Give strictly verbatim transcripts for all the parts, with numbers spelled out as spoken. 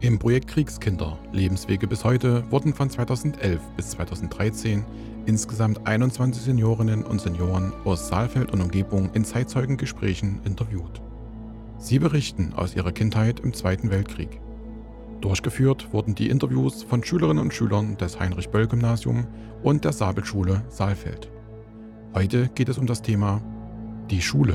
Im Projekt Kriegskinder – Lebenswege bis heute wurden von zweitausendelf bis zweitausenddreizehn insgesamt einundzwanzig Seniorinnen und Senioren aus Saalfeld und Umgebung in Zeitzeugengesprächen interviewt. Sie berichten aus ihrer Kindheit im Zweiten Weltkrieg. Durchgeführt wurden die Interviews von Schülerinnen und Schülern des Heinrich-Böll-Gymnasium und der Sabelschule Saalfeld. Heute geht es um das Thema die Schule.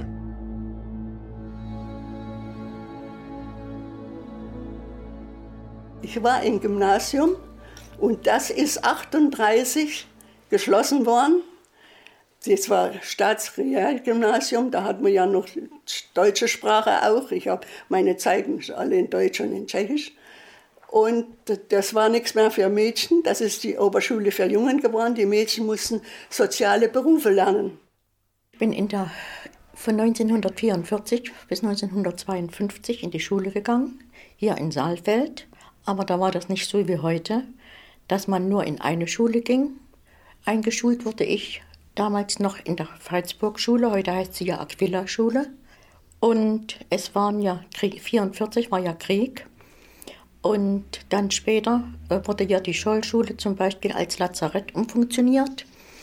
Ich war im Gymnasium und das ist achtunddreißig geschlossen worden. Das war Staatsrealgymnasium, da hat man ja noch deutsche Sprache auch. Ich habe meine Zeichen alle in Deutsch und in Tschechisch. Und das war nichts mehr für Mädchen, das ist die Oberschule für Jungen geworden. Die Mädchen mussten soziale Berufe lernen. Ich bin in der, von neunzehnhundertvierundvierzig bis neunzehnhundertzweiundfünfzig in die Schule gegangen, hier in Saalfeld. Aber da war das nicht so wie heute, dass man nur in eine Schule ging. Eingeschult wurde ich damals noch in der Veitsburg-Schule, heute heißt sie ja Aquila-Schule. Und es waren ja, Krieg, vierundvierzig war ja Krieg. Und dann später wurde ja die Schollschule zum Beispiel als Lazarett umfunktioniert.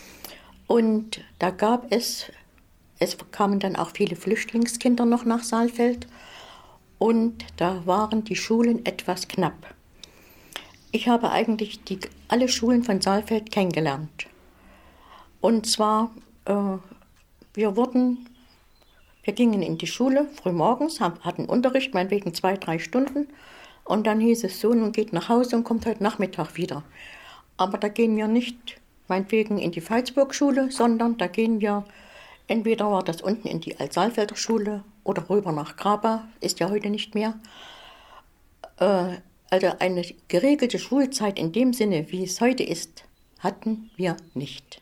Und da gab es, es kamen dann auch viele Flüchtlingskinder noch nach Saalfeld. Und da waren die Schulen etwas knapp. Ich habe eigentlich die, alle Schulen von Saalfeld kennengelernt. Und zwar, äh, wir wurden, wir gingen in die Schule frühmorgens, hatten Unterricht, meinetwegen zwei, drei Stunden. Und dann hieß es so, nun geht nach Hause und kommt heute Nachmittag wieder. Aber da gehen wir nicht meinetwegen in die Veitsburg-Schule, sondern da gehen wir, entweder war das unten in die Alt-Saalfelder Schule oder rüber nach Graba, ist ja heute nicht mehr. Äh, also eine geregelte Schulzeit in dem Sinne, wie es heute ist, hatten wir nicht.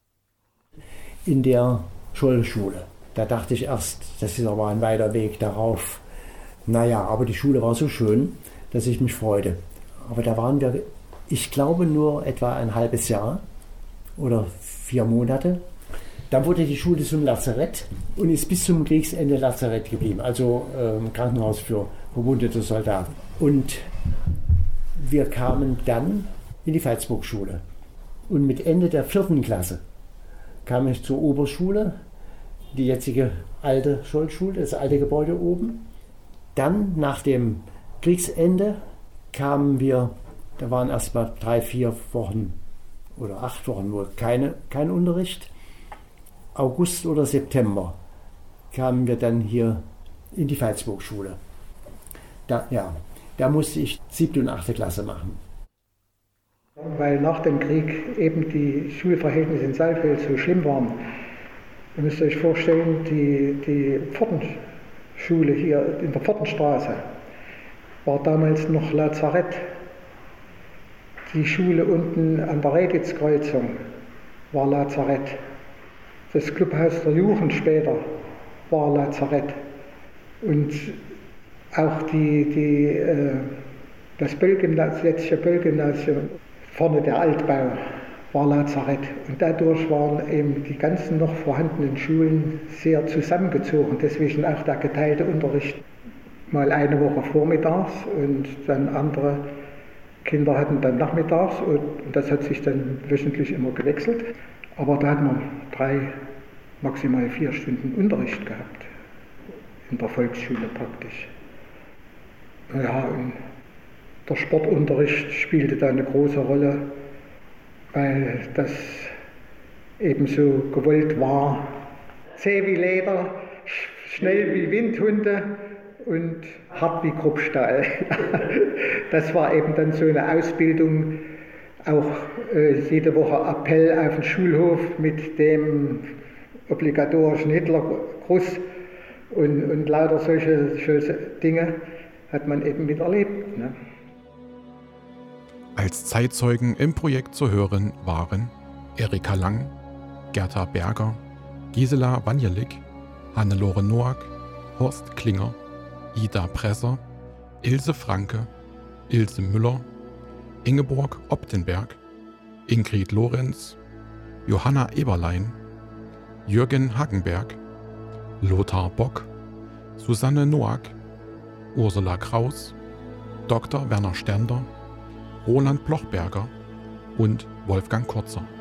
In der Schollschule, da dachte ich erst, das ist aber ein weiter Weg darauf. Naja, aber die Schule war so schön, dass ich mich freute. Aber da waren wir, ich glaube, nur etwa ein halbes Jahr oder vier Monate. Dann wurde die Schule zum Lazarett und ist bis zum Kriegsende Lazarett geblieben, also äh, Krankenhaus für verwundete Soldaten. Und wir kamen dann in die Veitsburg-Schule. Und mit Ende der vierten Klasse kam ich zur Oberschule, die jetzige alte Schollschule, das alte Gebäude oben. Dann nach dem Kriegsende kamen wir, da waren erst mal drei, vier Wochen oder acht Wochen nur keine, kein Unterricht. August oder September kamen wir dann hier in die Veitsburg-Schule. Da, ja, da musste ich siebte und achte Klasse machen. Weil nach dem Krieg eben die Schulverhältnisse in Saalfeld so schlimm waren. Ihr müsst euch vorstellen, die, die Pfortenschule hier in der Pfortenstraße war damals noch Lazarett. Die Schule unten an der Reditzkreuzung war Lazarett. Das Clubhaus der Jugend später war Lazarett. Und auch die, die, äh, das Böll-Gymnasium, jetzige Böll-Gymnasium, vorne der Altbau, war Lazarett. Und dadurch waren eben die ganzen noch vorhandenen Schulen sehr zusammengezogen. Deswegen auch der geteilte Unterricht. Mal eine Woche vormittags und dann andere Kinder hatten dann nachmittags. Und das hat sich dann wöchentlich immer gewechselt. Aber da hat man drei, maximal vier Stunden Unterricht gehabt. In der Volksschule praktisch. Ja, und der Sportunterricht spielte da eine große Rolle, weil das eben so gewollt war. Zäh wie Leder, schnell wie Windhunde und hart wie Kruppstahl. Das war eben dann so eine Ausbildung. Auch äh, jede Woche Appell auf den Schulhof mit dem obligatorischen Hitlergruß und, und lauter solche, solche Dinge hat man eben miterlebt. Ne? Als Zeitzeugen im Projekt zu hören waren Erika Lang, Gerta Berger, Gisela Wanjelik, Hannelore Noack, Horst Klinger, Ida Presser, Ilse Franke, Ilse Müller, Ingeborg Optenberg, Ingrid Lorenz, Johanna Eberlein, Jürgen Hagenberg, Lothar Bock, Susanne Noack, Ursula Kraus, Doktor Werner Ständer, Roland Blochberger und Wolfgang Kurzer.